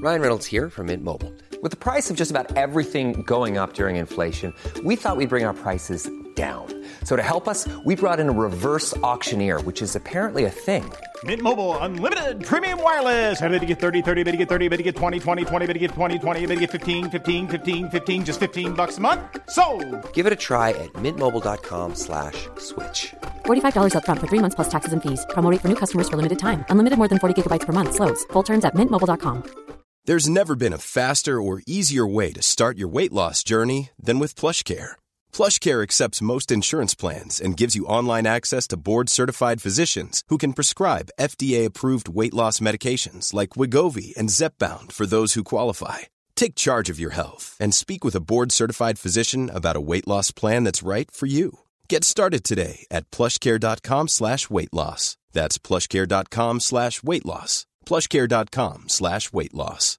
Ryan Reynolds here from Mint Mobile. With the price of just about everything going up during inflation, we thought we'd bring our prices down. So to help us, we brought in a reverse auctioneer, which is apparently a thing. Mint Mobile Unlimited Premium Wireless. How to get 30, 30, bit to get 30, bit to get 20, 20, 20, bit to get 20, 20, bit to get 15, 15, 15, 15, just $15 a month? Sold! Give it a try at mintmobile.com/switch. $45 up front for 3 months plus taxes and fees. Promo rate for new customers for limited time. Unlimited more than 40 gigabytes per month. Slows full terms at mintmobile.com. There's never been a faster or easier way to start your weight loss journey than with PlushCare. PlushCare accepts most insurance plans and gives you online access to board-certified physicians who can prescribe FDA-approved weight loss medications like Wegovy and Zepbound for those who qualify. Take charge of your health and speak with a board-certified physician about a weight loss plan that's right for you. Get started today at plushcare.com/weight loss. That's plushcare.com/weight loss. plushcare.com/weight loss.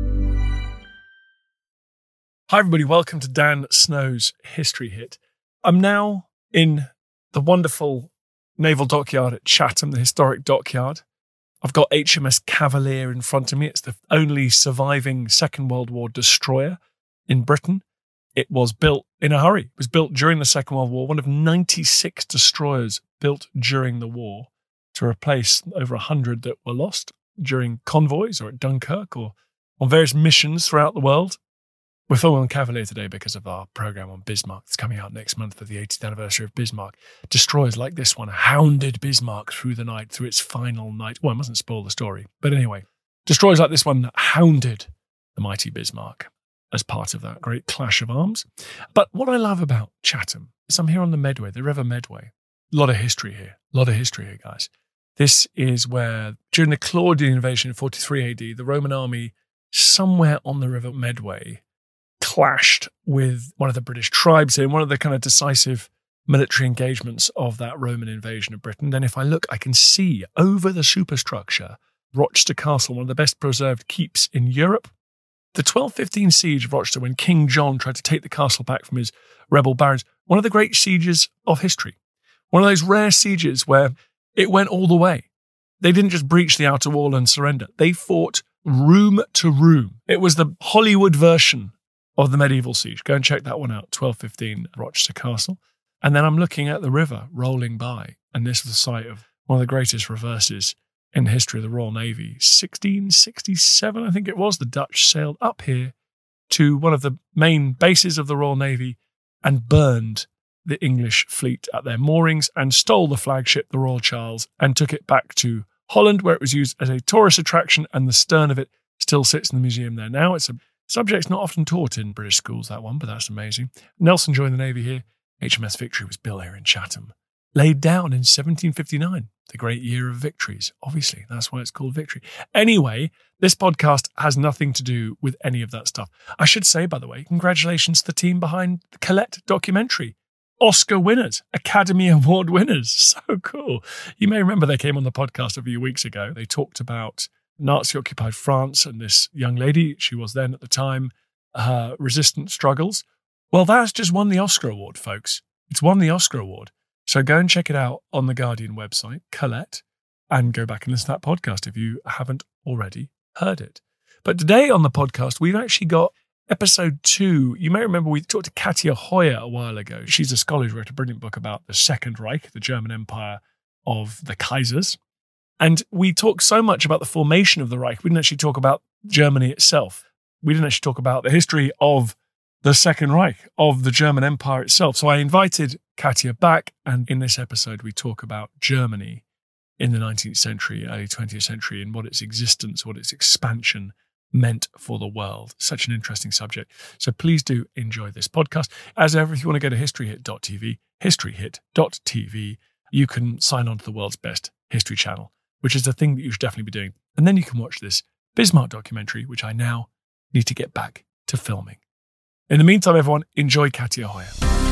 Hi everybody, welcome to Dan Snow's History Hit. I'm now in the wonderful naval dockyard at Chatham, the historic dockyard. I've got HMS Cavalier in front of me. It's the only surviving Second World War destroyer in Britain. It was built in a hurry. It was built during the Second World War, one of 96 destroyers built during the war to replace over 100 that were lost during convoys or at Dunkirk or on various missions throughout the world. We're filming on Cavalier today because of our program on Bismarck. It's coming out next month for the 80th anniversary of Bismarck. Destroyers like this one hounded Bismarck through the night, through its final night. Well, I mustn't spoil the story. But anyway, destroyers like this one hounded the mighty Bismarck as part of that great clash of arms. But what I love about Chatham is I'm here on the Medway, the River Medway. A lot of history here. Guys. This is where, during the Claudian invasion in 43 AD, the Roman army, somewhere on the River Medway, clashed with one of the British tribes in one of the kind of decisive military engagements of that Roman invasion of Britain. Then if I look, I can see over the superstructure Rochester Castle, one of the best preserved keeps in Europe. The 1215 siege of Rochester, when King John tried to take the castle back from his rebel barons, one of the great sieges of history. One of those rare sieges where it went all the way. They didn't just breach the outer wall and surrender. They fought room to room. It was the Hollywood version of the medieval siege. Go and check that one out, 1215 Rochester Castle. And then I'm looking at the river rolling by, and this is the site of one of the greatest reverses in the history of the Royal Navy. 1667, I think it was, the Dutch sailed up here to one of the main bases of the Royal Navy and burned the English fleet at their moorings and stole the flagship, the Royal Charles, and took it back to Holland, where it was used as a tourist attraction, and the stern of it still sits in the museum there now. It's a subject's not often taught in British schools, that one, but that's amazing. Nelson joined the Navy here. HMS Victory was built here in Chatham. Laid down in 1759, the great year of victories. Obviously, that's why it's called Victory. Anyway, this podcast has nothing to do with any of that stuff. I should say, by the way, congratulations to the team behind the Colette documentary. Oscar winners, Academy Award winners. So cool. You may remember they came on the podcast a few weeks ago. They talked about Nazi-occupied France and this young lady, she was then at the time, her resistance struggles. Well, that's just won the Oscar Award, folks. It's won the Oscar Award. So go and check it out on the Guardian website, Colette, and go back and listen to that podcast if you haven't already heard it. But today on the podcast, we've actually got episode 2. You may remember we talked to Katja Hoyer a while ago. She's a scholar who wrote a brilliant book about the Second Reich, the German Empire of the Kaisers. And we talked so much about the formation of the Reich, we didn't actually talk about Germany itself. We didn't actually talk about the history of the Second Reich, of the German Empire itself. So I invited Katja back, and in this episode we talk about Germany in the 19th century, early 20th century, and what its existence, what its expansion meant for the world. Such an interesting subject. So please do enjoy this podcast. As ever, if you want to go to historyhit.tv, historyhit.tv, you can sign on to the world's best history channel, which is the thing that you should definitely be doing. And then you can watch this Bismarck documentary, which I now need to get back to filming. In the meantime, everyone, enjoy Katja Hoyer.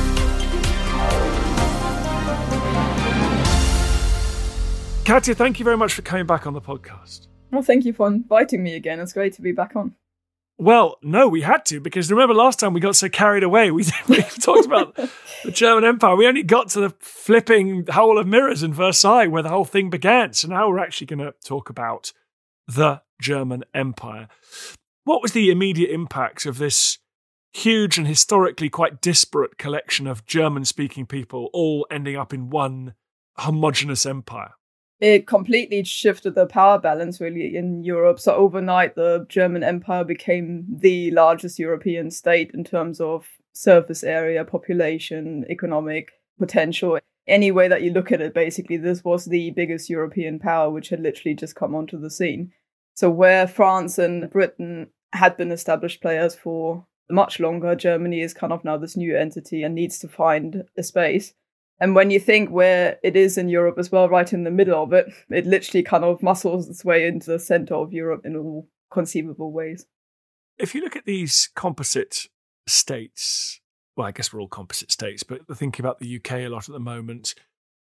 Katja, thank you very much for coming back on the podcast. Well, thank you for inviting me again. It's great to be back on. Well, no, we had to, because remember last time we got so carried away. We talked about the German Empire. We only got to the flipping Hole of Mirrors in Versailles, where the whole thing began. So now we're actually going to talk about the German Empire. What was the immediate impact of this huge and historically quite disparate collection of German-speaking people all ending up in one homogenous empire? It completely shifted the power balance, really, in Europe. So overnight, the German Empire became the largest European state in terms of surface area, population, economic potential. Any way that you look at it, basically, this was the biggest European power, which had literally just come onto the scene. So where France and Britain had been established players for much longer, Germany is kind of now this new entity and needs to find a space. And when you think where it is in Europe as well, right in the middle of it, it literally kind of muscles its way into the center of Europe in all conceivable ways. If you look at these composite states, well, I guess we're all composite states, but thinking about the UK a lot at the moment,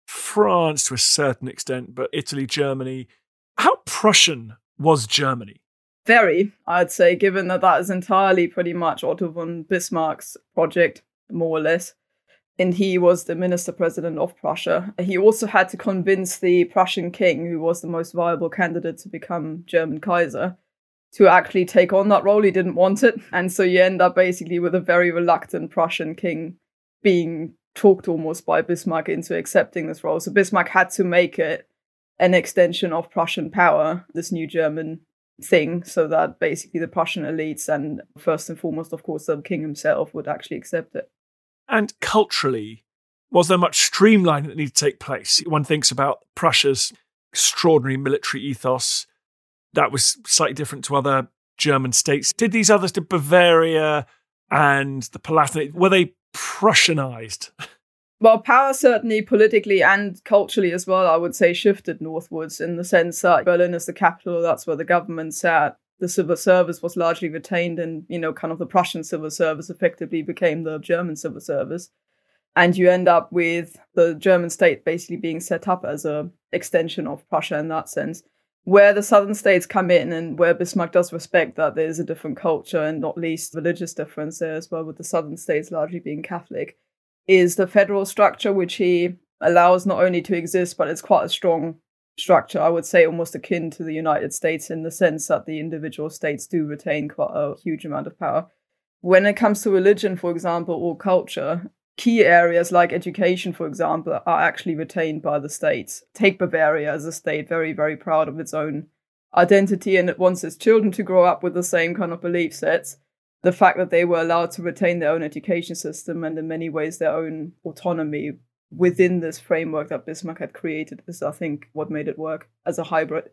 France to a certain extent, but Italy, Germany, how Prussian was Germany? Very, I'd say, given that that is entirely pretty much Otto von Bismarck's project, more or less. And he was the minister-president of Prussia. He also had to convince the Prussian king, who was the most viable candidate to become German Kaiser, to actually take on that role. He didn't want it. And so you end up basically with a very reluctant Prussian king being talked almost by Bismarck into accepting this role. So Bismarck had to make it an extension of Prussian power, this new German thing, so that basically the Prussian elites and first and foremost, of course, the king himself would actually accept it. And culturally, was there much streamlining that needed to take place? One thinks about Prussia's extraordinary military ethos. That was slightly different to other German states. Did these others, did Bavaria and the Palatinate, were they Prussianized? Well, power certainly politically and culturally as well, I would say, shifted northwards in the sense that Berlin is the capital, that's where the government sat. The civil service was largely retained and, kind of the Prussian civil service effectively became the German civil service. And you end up with the German state basically being set up as an extension of Prussia in that sense. Where the southern states come in and where Bismarck does respect that there's a different culture and not least religious difference there as well, with the southern states largely being Catholic, is the federal structure, which he allows not only to exist, but it's quite a strong structure, I would say almost akin to the United States in the sense that the individual states do retain quite a huge amount of power. When it comes to religion, for example, or culture, key areas like education, for example, are actually retained by the states. Take Bavaria as a state, very, very proud of its own identity, and it wants its children to grow up with the same kind of belief sets. The fact that they were allowed to retain their own education system and in many ways their own autonomy within this framework that Bismarck had created is, I think, what made it work as a hybrid.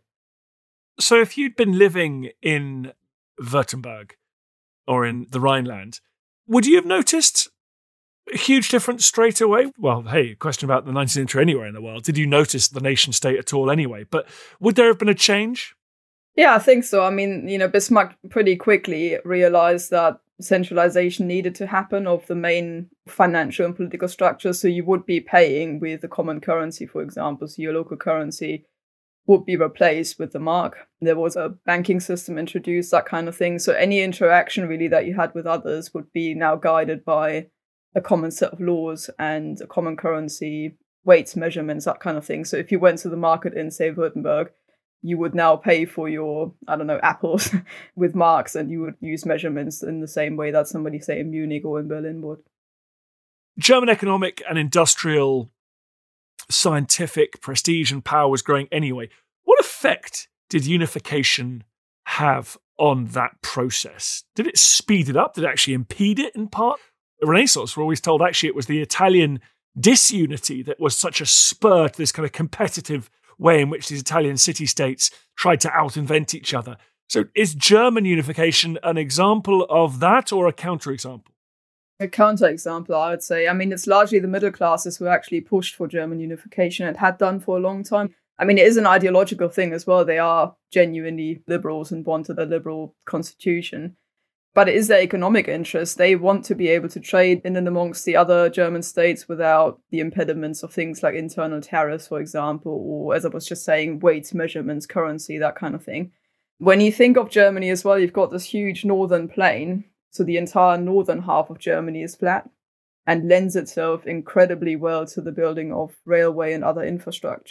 So if you'd been living in Württemberg or in the Rhineland, would you have noticed a huge difference straight away? Well, hey, question about the 19th century anywhere in the world. Did you notice the nation state at all anyway? But would there have been a change? Yeah, I think so. I mean, Bismarck pretty quickly realized that centralization needed to happen of the main financial and political structure. So you would be paying with the common currency, for example. So your local currency would be replaced with the mark. There was a banking system introduced, that kind of thing. So any interaction really that you had with others would be now guided by a common set of laws and a common currency, weights, measurements, that kind of thing. So if you went to the market in, say, Württemberg, you would now pay for your, apples with marks, and you would use measurements in the same way that somebody, say, in Munich or in Berlin would. German economic and industrial, scientific prestige and power was growing anyway. What effect did unification have on that process? Did it speed it up? Did it actually impede it in part? The Renaissance, we're always told actually it was the Italian disunity that was such a spur to this kind of competitive way in which these Italian city-states tried to out-invent each other. So is German unification an example of that or a counterexample? A counterexample, I would say. I mean, it's largely the middle classes who actually pushed for German unification and had done for a long time. I mean, it is an ideological thing as well. They are genuinely liberals and wanted a liberal constitution. But it is their economic interest. They want to be able to trade in and amongst the other German states without the impediments of things like internal tariffs, for example, or, as I was just saying, weights, measurements, currency, that kind of thing. When you think of Germany as well, you've got this huge northern plain. So the entire northern half of Germany is flat and lends itself incredibly well to the building of railway and other infrastructure.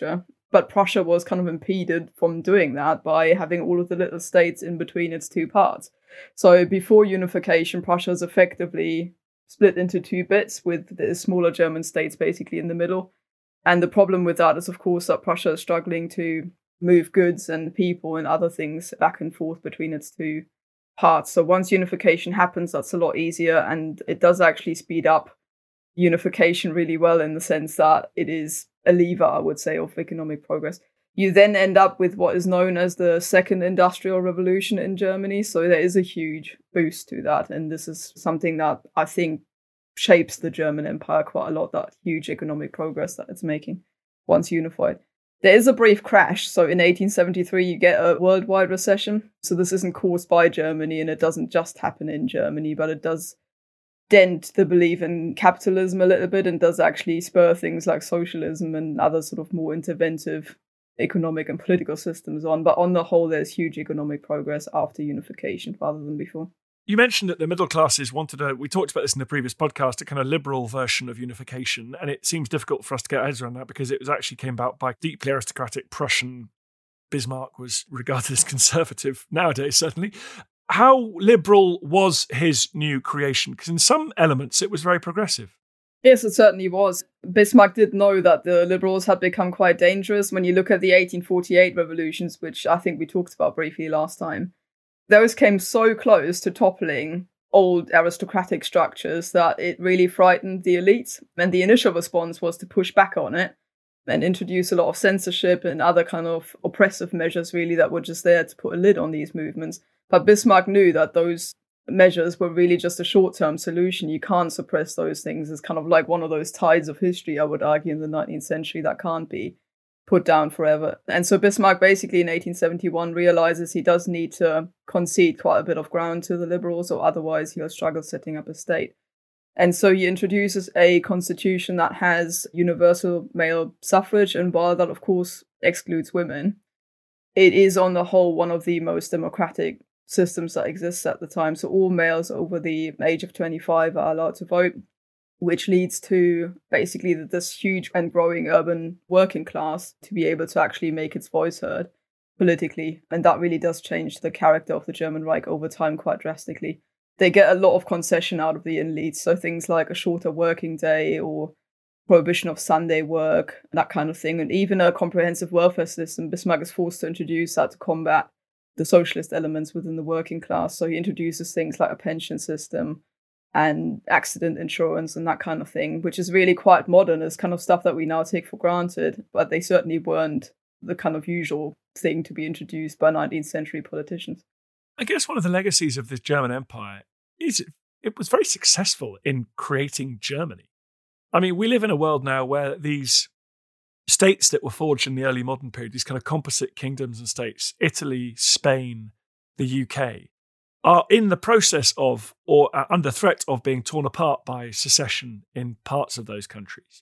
But Prussia was kind of impeded from doing that by having all of the little states in between its two parts. So before unification, Prussia is effectively split into two bits with the smaller German states basically in the middle. And the problem with that is, of course, that Prussia is struggling to move goods and people and other things back and forth between its two parts. So once unification happens, that's a lot easier, and it does actually speed up unification really well in the sense that it is a lever, I would say, of economic progress. You then end up with what is known as the Second Industrial Revolution in Germany. So there is a huge boost to that. And this is something that I think shapes the German Empire quite a lot, that huge economic progress that it's making once unified. There is a brief crash. So in 1873, you get a worldwide recession. So this isn't caused by Germany, and it doesn't just happen in Germany, but it does dent the belief in capitalism a little bit and does actually spur things like socialism and other sort of more interventive economic and political systems on. But on the whole, there's huge economic progress after unification rather than before. You mentioned that the middle classes wanted we talked about this in the previous podcast, a kind of liberal version of unification. And it seems difficult for us to get our heads around that because it was actually came about by deeply aristocratic Prussian. Bismarck was regarded as conservative nowadays, certainly. How liberal was his new creation? Because in some elements, it was very progressive. Yes, it certainly was. Bismarck did know that the liberals had become quite dangerous. When you look at the 1848 revolutions, which I think we talked about briefly last time, those came so close to toppling old aristocratic structures that it really frightened the elites. And the initial response was to push back on it and introduce a lot of censorship and other kind of oppressive measures, really, that were just there to put a lid on these movements. But Bismarck knew that those measures were really just a short-term solution. You can't suppress those things. It's kind of like one of those tides of history, I would argue, in the 19th century that can't be put down forever. And so Bismarck basically in 1871 realizes he does need to concede quite a bit of ground to the liberals, or otherwise he'll struggle setting up a state. And so he introduces a constitution that has universal male suffrage, and while that of course excludes women, it is on the whole one of the most democratic systems that exists at the time. So all males over the age of 25 are allowed to vote, which leads to basically this huge and growing urban working class to be able to actually make its voice heard politically. And that really does change the character of the German Reich over time quite drastically. They get a lot of concession out of the elites, so things like a shorter working day or prohibition of Sunday work, that kind of thing, and even a comprehensive welfare system. Bismarck is forced to introduce that to combat the socialist elements within the working class. So he introduces things like a pension system and accident insurance and that kind of thing, which is really quite modern. It's kind of stuff that we now take for granted, but they certainly weren't the kind of usual thing to be introduced by 19th century politicians. I guess one of the legacies of this German Empire is it was very successful in creating Germany. I mean, we live in a world now where these states that were forged in the early modern period, these kind of composite kingdoms and states, Italy, Spain, the UK, are in the process of, or are under threat of, being torn apart by secession in parts of those countries.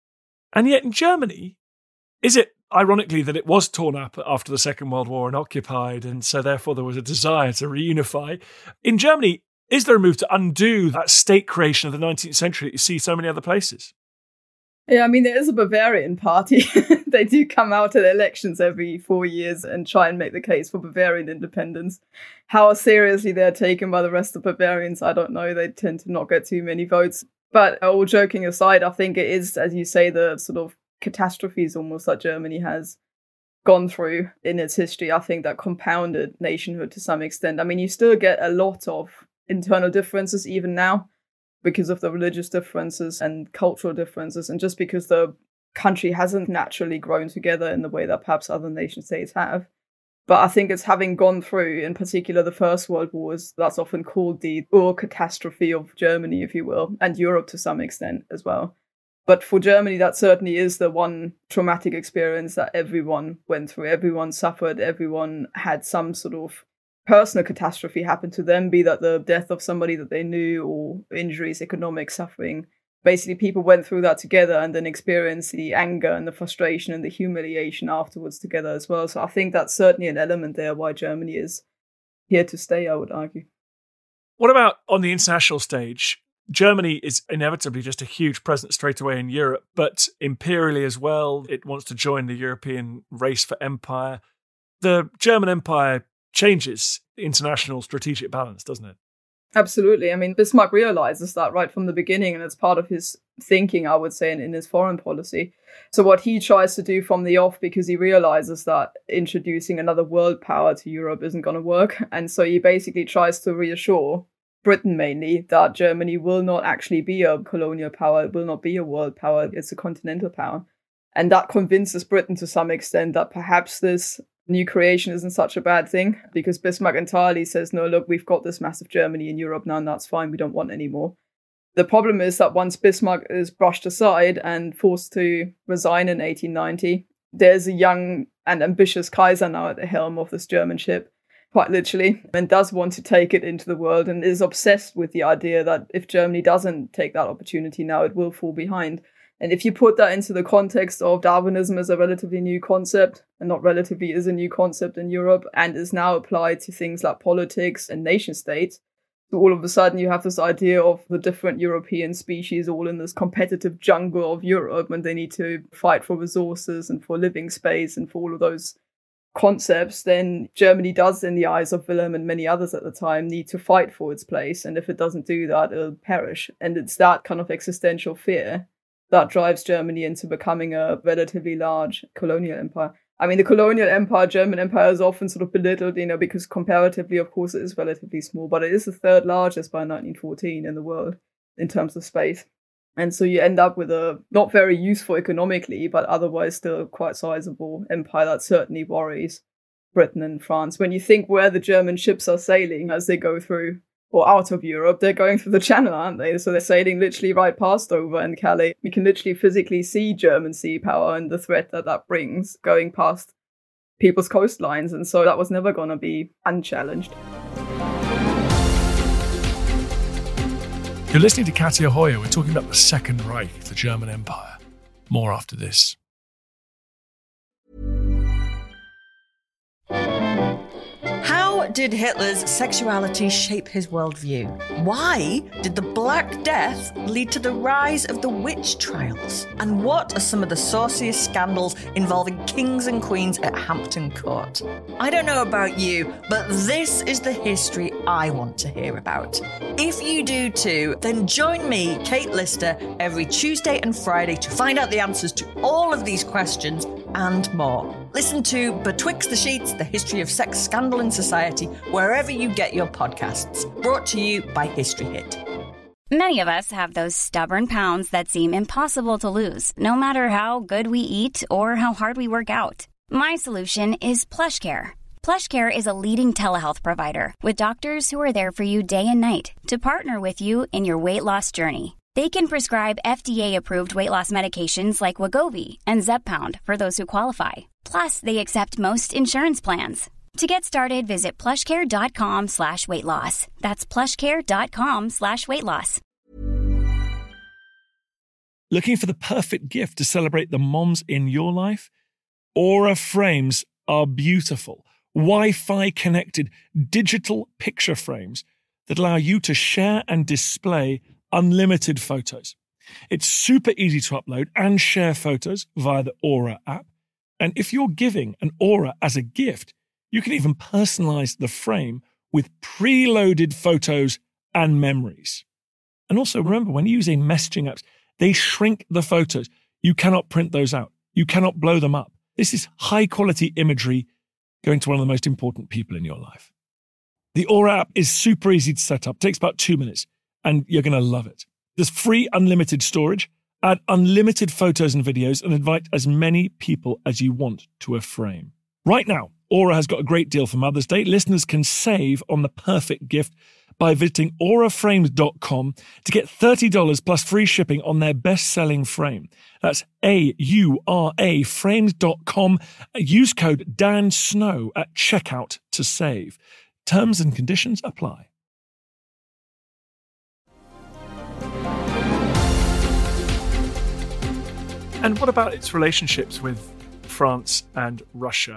And yet in Germany, is it ironically that it was torn up after the Second World War and occupied, and so therefore there was a desire to reunify? In Germany, is there a move to undo that state creation of the 19th century that you see so many other places? Yeah, I mean, there is a Bavarian party. They do come out at elections every 4 years and try and make the case for Bavarian independence. How seriously they're taken by the rest of Bavarians, I don't know. They tend to not get too many votes. But all joking aside, I think it is, as you say, the sort of catastrophes almost that Germany has gone through in its history, I think, that compounded nationhood to some extent. I mean, you still get a lot of internal differences even now, because of the religious differences and cultural differences, and just because the country hasn't naturally grown together in the way that perhaps other nation states have. But I think it's having gone through, in particular, the First World Wars, that's often called the catastrophe of Germany, if you will, and Europe to some extent as well. But for Germany, that certainly is the one traumatic experience that everyone went through. Everyone suffered, everyone had some sort of personal catastrophe happen to them, be that the death of somebody that they knew or injuries, economic suffering. Basically, people went through that together and then experienced the anger and the frustration and the humiliation afterwards together as well. So I think that's certainly an element there why Germany is here to stay, I would argue. What about on the international stage? Germany is inevitably just a huge presence straight away in Europe, but imperially as well. It wants to join the European race for empire. The German Empire changes international strategic balance, doesn't it? Absolutely. I mean, Bismarck realizes that right from the beginning, and it's part of his thinking, I would say, in his foreign policy. So what he tries to do from the off, because he realizes that introducing another world power to Europe isn't going to work. And so he basically tries to reassure Britain mainly that Germany will not actually be a colonial power, it will not be a world power, it's a continental power. And that convinces Britain to some extent that perhaps this new creation isn't such a bad thing, because Bismarck entirely says, no, look, we've got this massive Germany in Europe now, and that's fine, we don't want any more. The problem is that once Bismarck is brushed aside and forced to resign in 1890, there's a young and ambitious Kaiser now at the helm of this German ship, quite literally, and does want to take it into the world and is obsessed with the idea that if Germany doesn't take that opportunity now, it will fall behind. And if you put that into the context of Darwinism as a relatively new concept, and not relatively is a new concept in Europe, and is now applied to things like politics and nation states, so all of a sudden you have this idea of the different European species all in this competitive jungle of Europe, and they need to fight for resources and for living space and for all of those concepts, then Germany does, in the eyes of Wilhelm and many others at the time, need to fight for its place. And if it doesn't do that, it'll perish. And it's that kind of existential fear that drives Germany into becoming a relatively large colonial empire. I mean, the colonial empire, German empire, is often sort of belittled, because comparatively, of course, it is relatively small, but it is the third largest by 1914 in the world in terms of space. And so you end up with a not very useful economically, but otherwise still quite sizable empire that certainly worries Britain and France. When you think where the German ships are sailing as they go through or out of Europe, they're going through the Channel, aren't they? So they're sailing literally right past Dover and Calais. You can literally physically see German sea power and the threat that brings going past people's coastlines. And so that was never going to be unchallenged. You're listening to Katia Hoyer. We're talking about the Second Reich, the German Empire. More after this. How did Hitler's sexuality shape his worldview? Why did the Black Death lead to the rise of the witch trials? And what are some of the sauciest scandals involving kings and queens at Hampton Court? I don't know about you, but this is the history I want to hear about. If you do too, then join me, Kate Lister, every Tuesday and Friday to find out the answers to all of these questions and more. Listen to Betwixt the Sheets, the history of sex scandal in society, wherever you get your podcasts. Brought to you by History Hit. Many of us have those stubborn pounds that seem impossible to lose, no matter how good we eat or how hard we work out. My solution is PlushCare. PlushCare is a leading telehealth provider with doctors who are there for you day and night to partner with you in your weight loss journey. They can prescribe FDA-approved weight loss medications like Wegovy and Zepbound for those who qualify. Plus, they accept most insurance plans. To get started, visit plushcare.com/weight loss. That's plushcare.com/weight loss. Looking for the perfect gift to celebrate the moms in your life? Aura frames are beautiful, Wi-Fi connected digital picture frames that allow you to share and display unlimited photos. It's super easy to upload and share photos via the Aura app. And if you're giving an Aura as a gift, you can even personalize the frame with preloaded photos and memories. And also remember, when using messaging apps, they shrink the photos. You cannot print those out. You cannot blow them up. This is high quality imagery going to one of the most important people in your life. The Aura app is super easy to set up. It takes about 2 minutes. And you're going to love it. There's free unlimited storage, add unlimited photos and videos, and invite as many people as you want to a frame. Right now, Aura has got a great deal for Mother's Day. Listeners can save on the perfect gift by visiting auraframes.com to get $30 plus free shipping on their best-selling frame. That's AURA frames.com. Use code DANSNOW at checkout to save. Terms and conditions apply. And what about its relationships with France and Russia?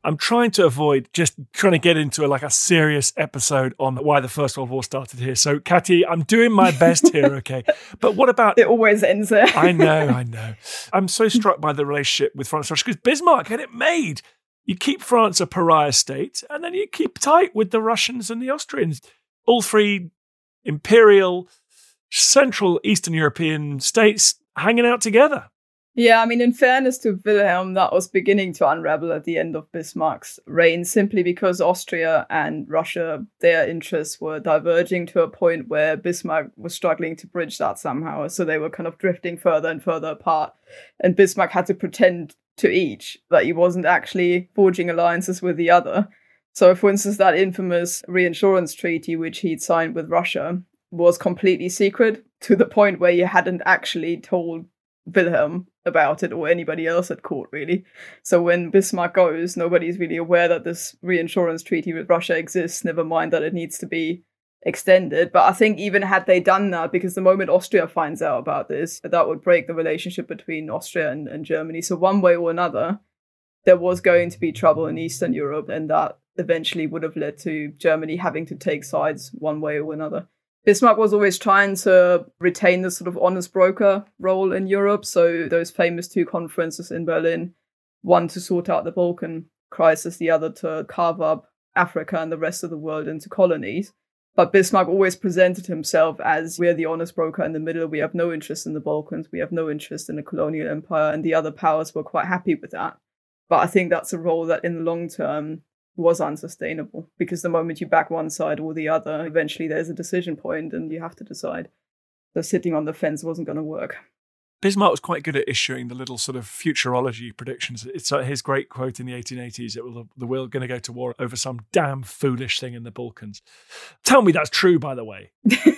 I'm trying to avoid just trying to get into a serious episode on why the First World War started here. So, Katy, I'm doing my best here, okay? But what about... It always ends there. I know. I'm so struck by the relationship with France and Russia because Bismarck had it made. You keep France a pariah state, and then you keep tight with the Russians and the Austrians. All three imperial, Central Eastern European states hanging out together. Yeah, I mean, in fairness to Wilhelm, that was beginning to unravel at the end of Bismarck's reign, simply because Austria and Russia, their interests were diverging to a point where Bismarck was struggling to bridge that somehow. So they were kind of drifting further and further apart. And Bismarck had to pretend to each that he wasn't actually forging alliances with the other. So, for instance, that infamous reinsurance treaty, which he'd signed with Russia, was completely secret to the point where he hadn't actually told Wilhelm about it or anybody else at court, really. So when Bismarck goes, nobody's really aware that this reinsurance treaty with Russia exists, never mind that it needs to be extended. But I think even had they done that, because the moment Austria finds out about this, that would break the relationship between Austria and Germany. So one way or another, there was going to be trouble in Eastern Europe, and that eventually would have led to Germany having to take sides one way or another. Bismarck was always trying to retain the sort of honest broker role in Europe. So those famous two conferences in Berlin, one to sort out the Balkan crisis, the other to carve up Africa and the rest of the world into colonies. But Bismarck always presented himself as, we're the honest broker in the middle. We have no interest in the Balkans. We have no interest in the colonial empire. And the other powers were quite happy with that. But I think that's a role that in the long term was unsustainable, because the moment you back one side or the other, eventually there's a decision point and you have to decide. So sitting on the fence wasn't going to work. Bismarck was quite good at issuing the little sort of futurology predictions. It's his great quote in the 1880s, we're going to go to war over some damn foolish thing in the Balkans. Tell me that's true, by the way.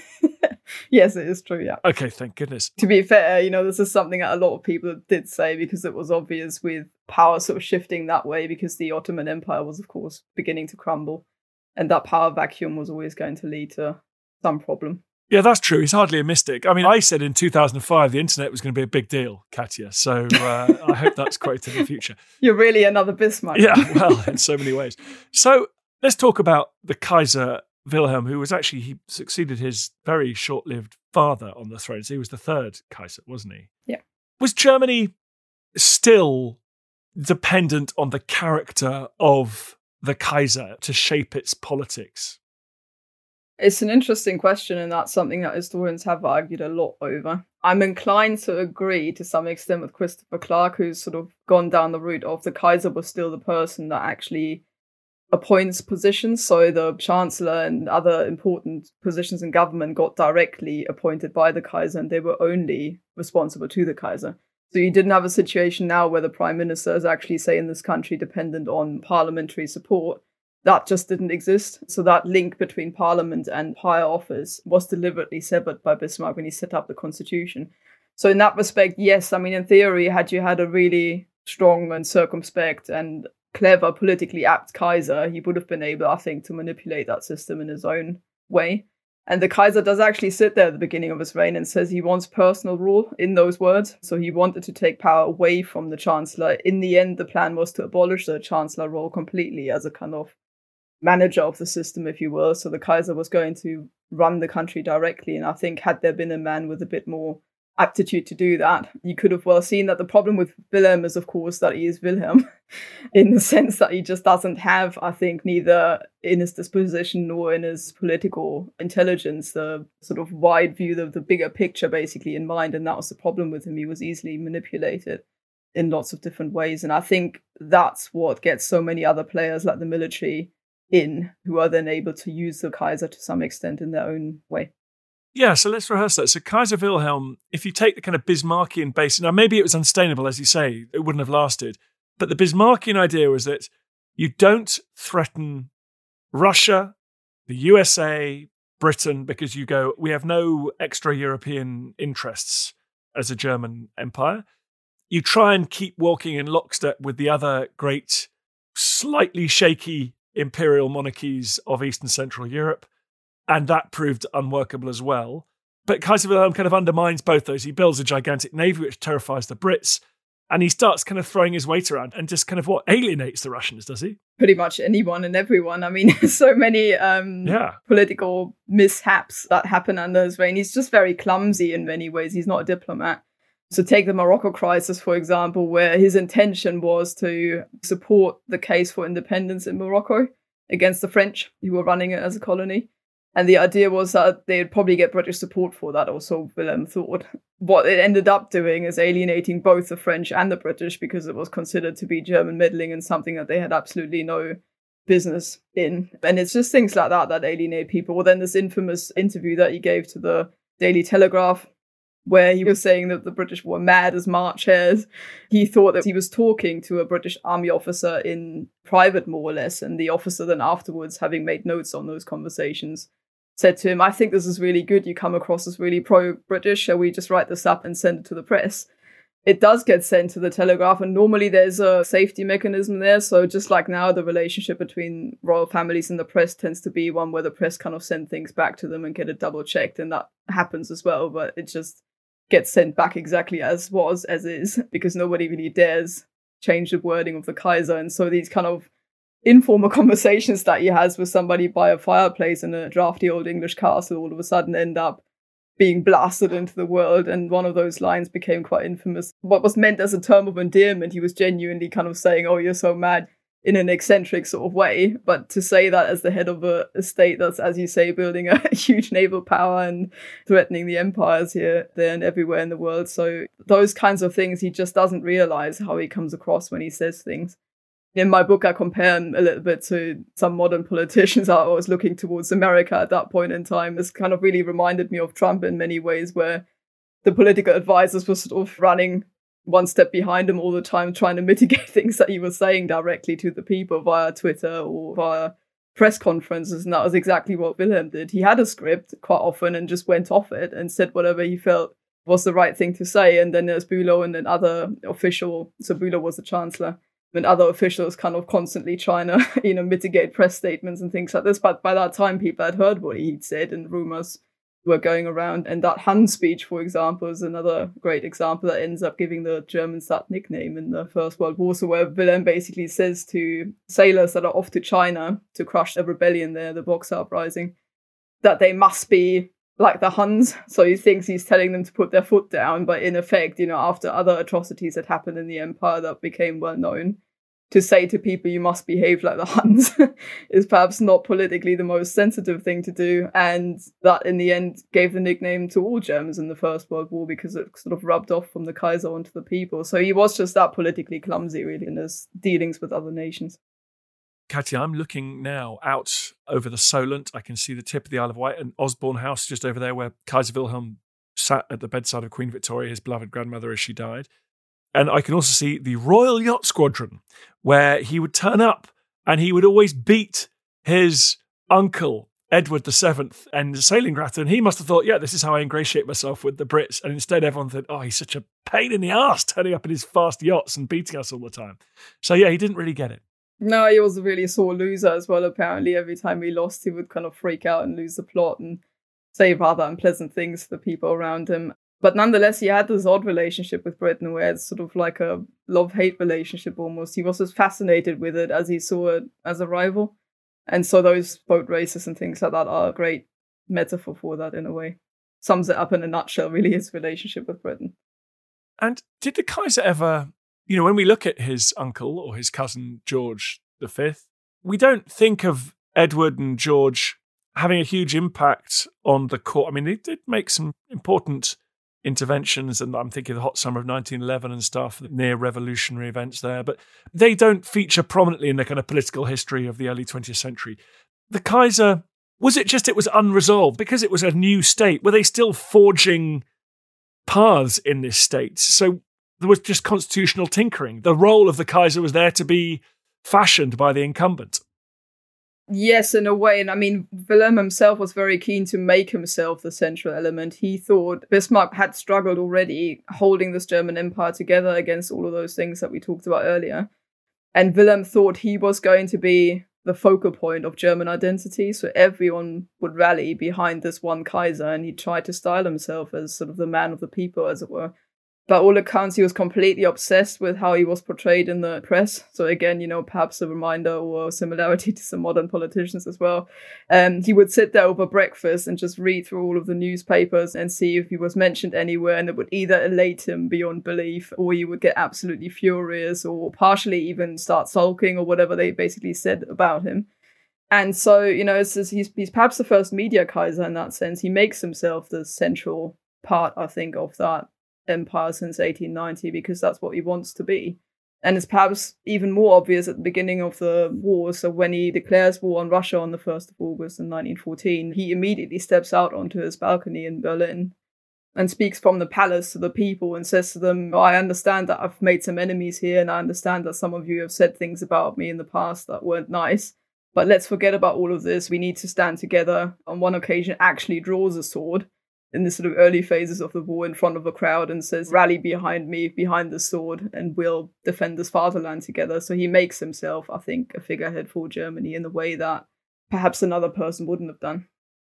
Yes, it is true, yeah. Okay, thank goodness. To be fair, this is something that a lot of people did say, because it was obvious with power sort of shifting that way, because the Ottoman Empire was, of course, beginning to crumble. And that power vacuum was always going to lead to some problem. Yeah, that's true. He's hardly a mystic. I mean, I said in 2005 the internet was going to be a big deal, Katya. So I hope that's quoted in the future. You're really another Bismarck. Yeah, well, in so many ways. So let's talk about the Kaiser Wilhelm, who was actually, he succeeded his very short-lived father on the throne. So he was the third Kaiser, wasn't he? Yeah. Was Germany still dependent on the character of the Kaiser to shape its politics? It's an interesting question, and that's something that historians have argued a lot over. I'm inclined to agree to some extent with Christopher Clark, who's sort of gone down the route of the Kaiser was still the person that actually appoints positions. So the Chancellor and other important positions in government got directly appointed by the Kaiser, and they were only responsible to the Kaiser. So you didn't have a situation now where the Prime Minister is actually, say, in this country dependent on parliamentary support. That just didn't exist. So that link between parliament and higher office was deliberately severed by Bismarck when he set up the constitution. So in that respect, yes, I mean, in theory, had you had a really strong and circumspect and clever, politically apt Kaiser, he would have been able, I think, to manipulate that system in his own way. And the Kaiser does actually sit there at the beginning of his reign and says he wants personal rule in those words. So he wanted to take power away from the Chancellor. In the end, the plan was to abolish the Chancellor role completely as a kind of manager of the system, if you will. So the Kaiser was going to run the country directly. And I think had there been a man with a bit more aptitude to do that, you could have well seen that the problem with Wilhelm is, of course, that he is Wilhelm in the sense that he just doesn't have, I think, neither in his disposition nor in his political intelligence, the sort of wide view of the bigger picture basically in mind. And that was the problem with him. He was easily manipulated in lots of different ways. And I think that's what gets so many other players like the military in, who are then able to use the Kaiser to some extent in their own way. Yeah, so let's rehearse that. So Kaiser Wilhelm, if you take the kind of Bismarckian base, now maybe it was unsustainable, as you say, it wouldn't have lasted. But the Bismarckian idea was that you don't threaten Russia, the USA, Britain, because you go, we have no extra European interests as a German empire. You try and keep walking in lockstep with the other great, slightly shaky imperial monarchies of East and Central Europe. And that proved unworkable as well. But Kaiser Wilhelm kind of undermines both those. He builds a gigantic navy, which terrifies the Brits. And he starts kind of throwing his weight around and just kind of alienates the Russians, does he? Pretty much anyone and everyone. I mean, so many political mishaps that happen under his reign. He's just very clumsy in many ways. He's not a diplomat. So take the Morocco crisis, for example, where his intention was to support the case for independence in Morocco against the French, who were running it as a colony. And the idea was that they'd probably get British support for that, or so Wilhelm thought. What it ended up doing is alienating both the French and the British, because it was considered to be German meddling in something that they had absolutely no business in. And it's just things like that alienate people. Well, then this infamous interview that he gave to the Daily Telegraph, where he was saying that the British were mad as March hares. He thought that he was talking to a British army officer in private, more or less, and the officer then afterwards, having made notes on those conversations, said to him, "I think this is really good. You come across as really pro-British. Shall we just write this up and send it to the press?" It does get sent to the Telegraph, and normally there's a safety mechanism there. So just like now, the relationship between royal families and the press tends to be one where the press kind of send things back to them and get it double checked, and that happens as well. But it just gets sent back exactly as is, because nobody really dares change the wording of the Kaiser. And so these kind of informal conversations that he has with somebody by a fireplace in a drafty old English castle all of a sudden end up being blasted into the world. And one of those lines became quite infamous. What was meant as a term of endearment, he was genuinely kind of saying, "Oh, you're so mad," in an eccentric sort of way. But to say that as the head of a state that's, as you say, building a huge naval power and threatening the empires here, there and everywhere in the world. So those kinds of things, he just doesn't realize how he comes across when he says things. In my book, I compare him a little bit to some modern politicians. I was looking towards America at that point in time. This kind of really reminded me of Trump in many ways, where the political advisors were sort of running one step behind him all the time, trying to mitigate things that he was saying directly to the people via Twitter or via press conferences. And that was exactly what Wilhelm did. He had a script quite often and just went off it and said whatever he felt was the right thing to say. And then there's Bülow and then other official, so Bülow was the chancellor, and other officials kind of constantly trying to, mitigate press statements and things like this. But by that time, people had heard what he'd said and rumors were going around. And that Hun speech, for example, is another great example that ends up giving the Germans that nickname in the First World War. So where Wilhelm basically says to sailors that are off to China to crush a rebellion there, the Boxer Uprising, that they must be like the Huns. So he thinks he's telling them to put their foot down, but in effect, after other atrocities had happened in the empire that became well known, to say to people you must behave like the Huns is perhaps not politically the most sensitive thing to do. And that in the end gave the nickname to all Germans in the First World War, because it sort of rubbed off from the Kaiser onto the people. So he was just that politically clumsy, really, in his dealings with other nations. Katya, I'm looking now out over the Solent. I can see the tip of the Isle of Wight and Osborne House just over there, where Kaiser Wilhelm sat at the bedside of Queen Victoria, his beloved grandmother, as she died. And I can also see the Royal Yacht Squadron, where he would turn up and he would always beat his uncle, Edward VII, and sailing grata. And he must have thought, yeah, this is how I ingratiate myself with the Brits. And instead everyone thought, oh, he's such a pain in the arse turning up in his fast yachts and beating us all the time. So yeah, he didn't really get it. No, he was a really sore loser as well, apparently. Every time he lost, he would kind of freak out and lose the plot and say rather unpleasant things to the people around him. But nonetheless, he had this odd relationship with Britain where it's sort of like a love-hate relationship almost. He was as fascinated with it as he saw it as a rival. And so those boat races and things like that are a great metaphor for that in a way. Sums it up in a nutshell, really, his relationship with Britain. And did the Kaiser ever, when we look at his uncle or his cousin George V, we don't think of Edward and George having a huge impact on the court. I mean, they did make some important interventions, and I'm thinking of the hot summer of 1911 and stuff, near revolutionary events there, but they don't feature prominently in the kind of political history of the early 20th century. The Kaiser, it was unresolved because it was a new state? Were they still forging paths in this state? So there was just constitutional tinkering. The role of the Kaiser was there to be fashioned by the incumbent. Yes, in a way. And I mean, Wilhelm himself was very keen to make himself the central element. He thought Bismarck had struggled already holding this German empire together against all of those things that we talked about earlier. And Wilhelm thought he was going to be the focal point of German identity. So everyone would rally behind this one Kaiser, and he tried to style himself as sort of the man of the people, as it were. by all accounts, he was completely obsessed with how he was portrayed in the press. So again, perhaps a reminder or a similarity to some modern politicians as well. He would sit there over breakfast and just read through all of the newspapers and see if he was mentioned anywhere, and it would either elate him beyond belief, or he would get absolutely furious, or partially even start sulking, or whatever they basically said about him. And so, he's perhaps the first media Kaiser in that sense. He makes himself the central part, I think, of that empire since 1890, because that's what he wants to be. And it's perhaps even more obvious at the beginning of the war. So when he declares war on Russia on the 1st of August in 1914, he immediately steps out onto his balcony in Berlin and speaks from the palace to the people and says to them, I understand that I've made some enemies here, and I understand that some of you have said things about me in the past that weren't nice, but let's forget about all of this. We need to stand together. On one occasion, actually draws a sword in the sort of early phases of the war in front of a crowd and says, rally behind me, behind the sword, and we'll defend this fatherland together. So he makes himself, I think, a figurehead for Germany in the way that perhaps another person wouldn't have done.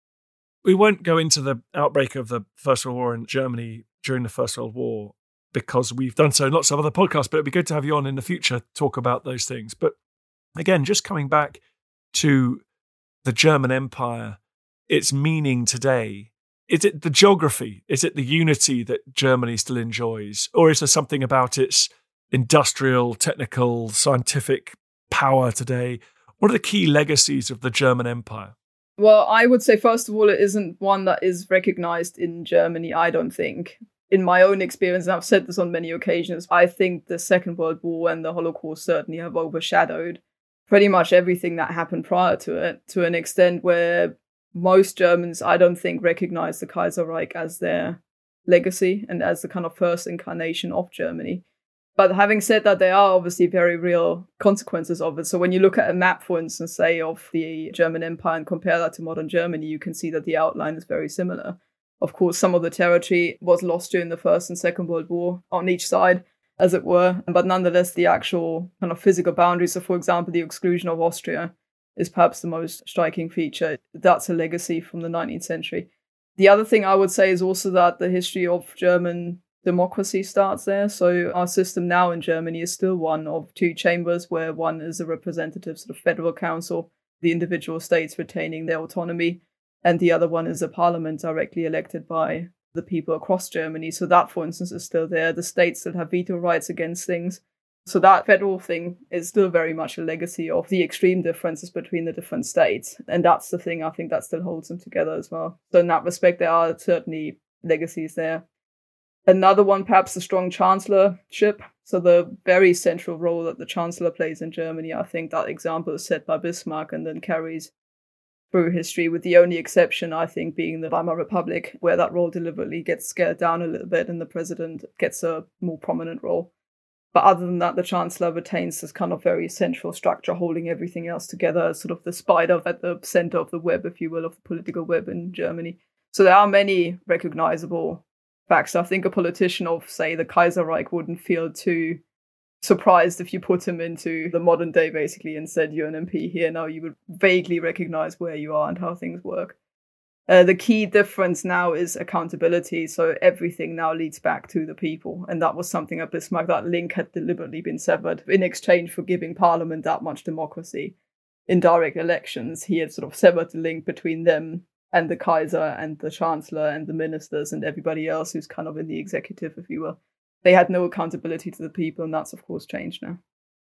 We won't go into the outbreak of the First World War in Germany during the First World War, because we've done so in lots of other podcasts, but it'd be good to have you on in the future to talk about those things. But again, just coming back to the German Empire, its meaning today, is it the geography? Is it the unity that Germany still enjoys? Or is there something about its industrial, technical, scientific power today? What are the key legacies of the German Empire? Well, I would say, first of all, it isn't one that is recognized in Germany, I don't think. In my own experience, and I've said this on many occasions, I think the Second World War and the Holocaust certainly have overshadowed pretty much everything that happened prior to it, to an extent where most Germans, I don't think, recognize the Kaiserreich as their legacy and as the kind of first incarnation of Germany. But having said that, there are obviously very real consequences of it. So when you look at a map, for instance, say, of the German Empire and compare that to modern Germany, you can see that the outline is very similar. Of course, some of the territory was lost during the First and Second World War on each side, as it were. But nonetheless, the actual kind of physical boundaries, so for example, the exclusion of Austria, is perhaps the most striking feature. That's a legacy from the 19th century. The other thing I would say is also that the history of German democracy starts there. So our system now in Germany is still one of two chambers, where one is a representative sort of federal council, the individual states retaining their autonomy, and the other one is a parliament directly elected by the people across Germany. So that, for instance, is still there. The states still have veto rights against things. So that federal thing is still very much a legacy of the extreme differences between the different states. And that's the thing, I think, that still holds them together as well. So in that respect, there are certainly legacies there. Another one, perhaps the strong chancellorship. So the very central role that the chancellor plays in Germany, I think that example is set by Bismarck and then carries through history, with the only exception, I think, being the Weimar Republic, where that role deliberately gets scaled down a little bit and the president gets a more prominent role. But other than that, the chancellor retains this kind of very central structure, holding everything else together, sort of the spider at the center of the web, if you will, of the political web in Germany. So there are many recognizable facts. I think a politician of, say, the Kaiserreich wouldn't feel too surprised if you put him into the modern day, basically, and said, you're an MP here now. You would vaguely recognize where you are and how things work. The key difference now is accountability. So everything now leads back to the people. And that was something at Bismarck, that link had deliberately been severed in exchange for giving Parliament that much democracy in direct elections. He had sort of severed the link between them and the Kaiser and the Chancellor and the ministers and everybody else who's kind of in the executive, if you will. They had no accountability to the people, and that's, of course, changed now.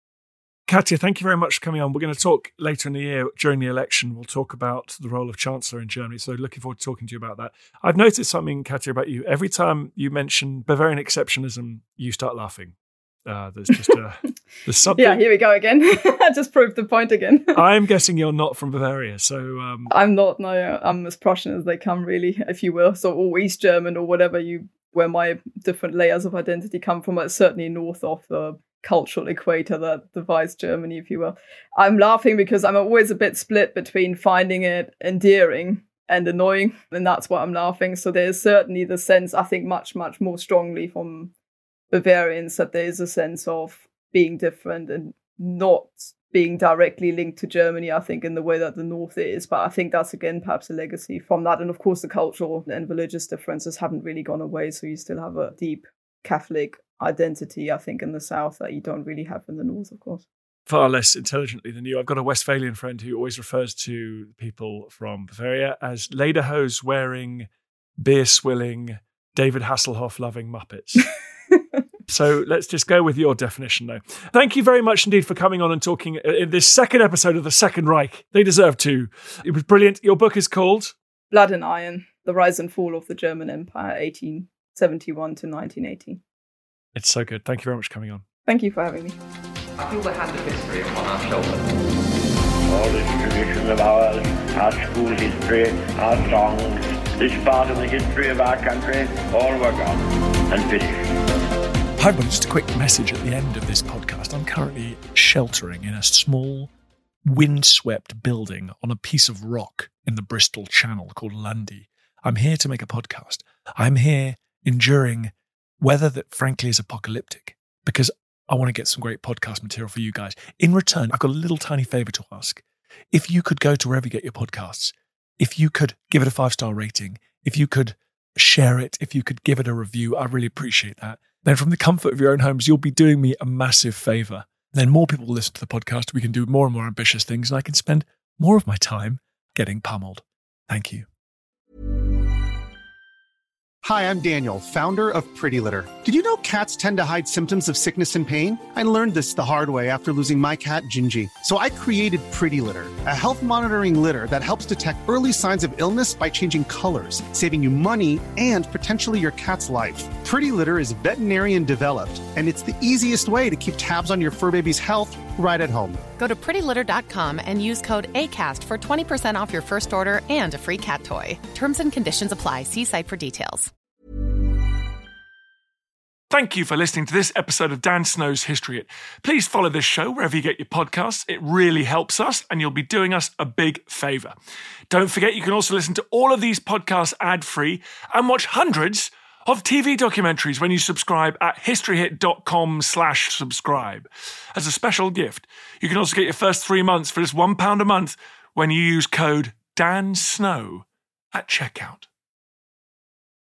Katja, thank you very much for coming on. We're going to talk later in the year during the election. We'll talk about the role of Chancellor in Germany. So looking forward to talking to you about that. I've noticed something, Katja, about you. Every time you mention Bavarian exceptionism, you start laughing. There's just there's something. Yeah, here we go again. I just proved the point again. I'm guessing you're not from Bavaria, so I'm not. No, I'm as Prussian as they come, really, if you will. So, or East German, or whatever where my different layers of identity come from. It's certainly north of the cultural equator that divides Germany, if you will. I'm laughing because I'm always a bit split between finding it endearing and annoying, and that's why I'm laughing. So there's certainly the sense, I think, much, much more strongly from Bavarians that there is a sense of being different and not being directly linked to Germany, I think, in the way that the North is. But I think that's, again, perhaps a legacy from that. And of course, the cultural and religious differences haven't really gone away. So you still have a deep Catholic identity, I think, in the South that you don't really have in the North, of course. Far less intelligently than you. I've got a Westphalian friend who always refers to people from Bavaria as lederhosen-wearing, beer-swilling, David Hasselhoff-loving Muppets. So let's just go with your definition now. Thank you very much indeed for coming on and talking in this second episode of the Second Reich. They deserve to. It was brilliant. Your book is called Blood and Iron, The Rise and Fall of the German Empire, 1871 to 1918. It's so good. Thank you very much for coming on. Thank you for having me. I feel the hand of history upon our shoulders. All this tradition of ours, our school history, our songs, this part of the history of our country, all were gone and finished. Hi everybody, just a quick message at the end of this podcast. I'm currently sheltering in a small, windswept building on a piece of rock in the Bristol Channel called Lundy. I'm here to make a podcast. I'm here enduring weather that frankly is apocalyptic because I want to get some great podcast material for you guys. In return, I've got a little tiny favour to ask. If you could go to wherever you get your podcasts, if you could give it a 5-star rating, if you could share it, if you could give it a review, I really appreciate that. Then from the comfort of your own homes, you'll be doing me a massive favour. Then more people will listen to the podcast, we can do more and more ambitious things, and I can spend more of my time getting pummeled. Thank you. Hi, I'm Daniel, founder of Pretty Litter. Did you know cats tend to hide symptoms of sickness and pain? I learned this the hard way after losing my cat, Gingy. So I created Pretty Litter, a health monitoring litter that helps detect early signs of illness by changing colors, saving you money and potentially your cat's life. Pretty Litter is veterinarian developed, and it's the easiest way to keep tabs on your fur baby's health right at home. Go to prettylitter.com and use code ACAST for 20% off your first order and a free cat toy. Terms and conditions apply. See site for details. Thank you for listening to this episode of Dan Snow's History Hit. Please follow this show wherever you get your podcasts. It really helps us, and you'll be doing us a big favour. Don't forget, you can also listen to all of these podcasts ad-free and watch hundreds of TV documentaries when you subscribe at historyhit.com/subscribe. As a special gift, you can also get your first 3 months for just £1 a month when you use code DANSNOW at checkout.